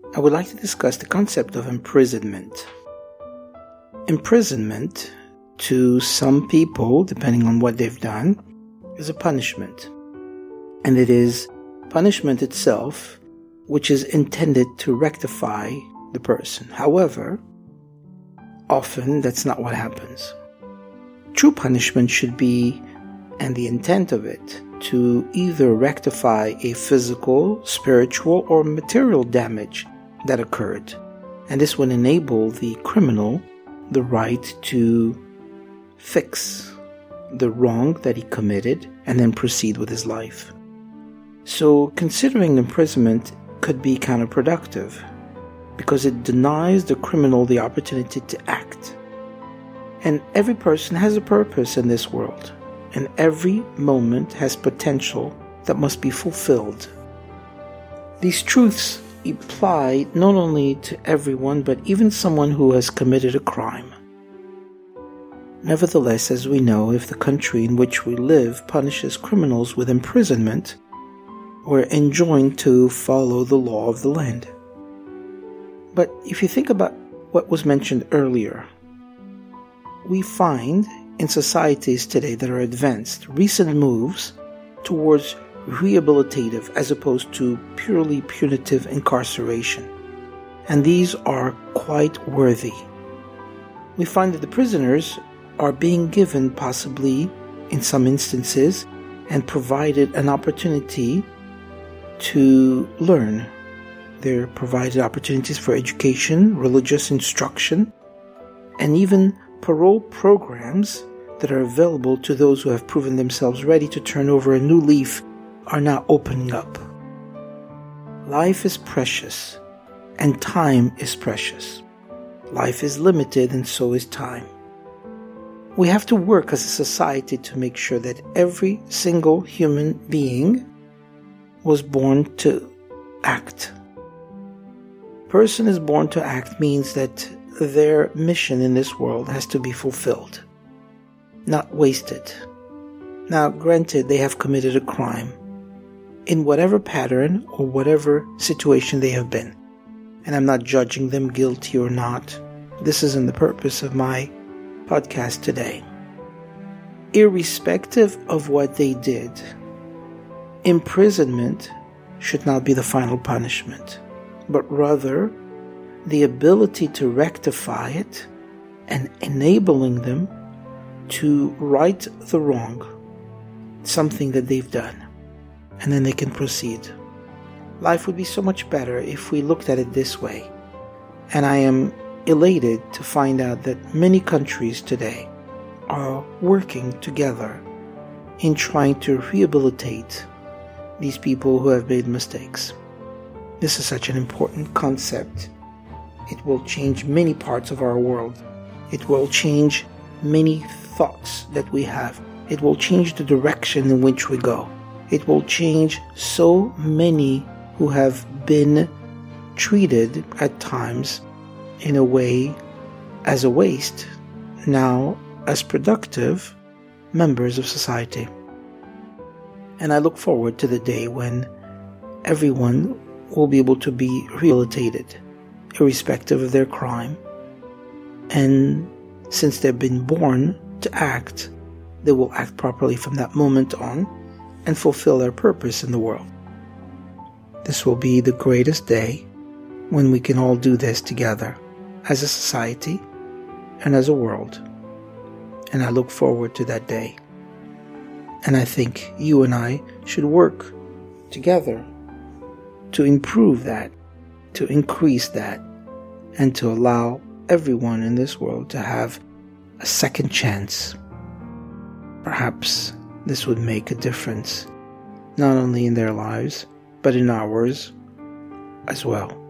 I would like to discuss the concept of imprisonment. Imprisonment, to some people, depending on what they've done, is a punishment. And it is punishment itself which is intended to rectify the person. However, often that's not what happens. True punishment should be, and the intent of it, to either rectify a physical, spiritual, or material damage that occurred. And this would enable the criminal the right to fix the wrong that he committed and then proceed with his life. So considering imprisonment could be counterproductive because it denies the criminal the opportunity to act. And every person has a purpose in this world, and every moment has potential that must be fulfilled. These truths apply not only to everyone, but even someone who has committed a crime. Nevertheless, as we know, if the country in which we live punishes criminals with imprisonment, we're enjoined to follow the law of the land. But if you think about what was mentioned earlier, we find in societies today that are advanced recent moves towards rehabilitative as opposed to purely punitive incarceration. And these are quite worthy. We find that the prisoners are being given, possibly in some instances, and provided an opportunity to learn. They're provided opportunities for education, religious instruction, and even parole programs that are available to those who have proven themselves ready to turn over a new leaf are now opening up. Life is precious, and time is precious. Life is limited, and so is time. We have to work as a society to make sure that every single human being was born to act. Person is born to act means that their mission in this world has to be fulfilled, not wasted. Now, granted, they have committed a crime in whatever pattern or whatever situation they have been. And I'm not judging them guilty or not. This isn't the purpose of my podcast today. Irrespective of what they did, imprisonment should not be the final punishment, but rather the ability to rectify it and enabling them to right the wrong, something that they've done, and then they can proceed. Life would be so much better if we looked at it this way. And I am elated to find out that many countries today are working together in trying to rehabilitate these people who have made mistakes. This is such an important concept. It will change many parts of our world. It will change many thoughts that we have. It will change the direction in which we go. It will change so many who have been treated at times in a way as a waste, now as productive members of society. And I look forward to the day when everyone will be able to be rehabilitated, irrespective of their crime. And since they've been born to act, they will act properly from that moment on and fulfill their purpose in the world. This will be the greatest day when we can all do this together as a society and as a world. And I look forward to that day. And I think you and I should work together to improve that, to increase that, and to allow everyone in this world to have a second chance. Perhaps this would make a difference, not only in their lives, but in ours as well.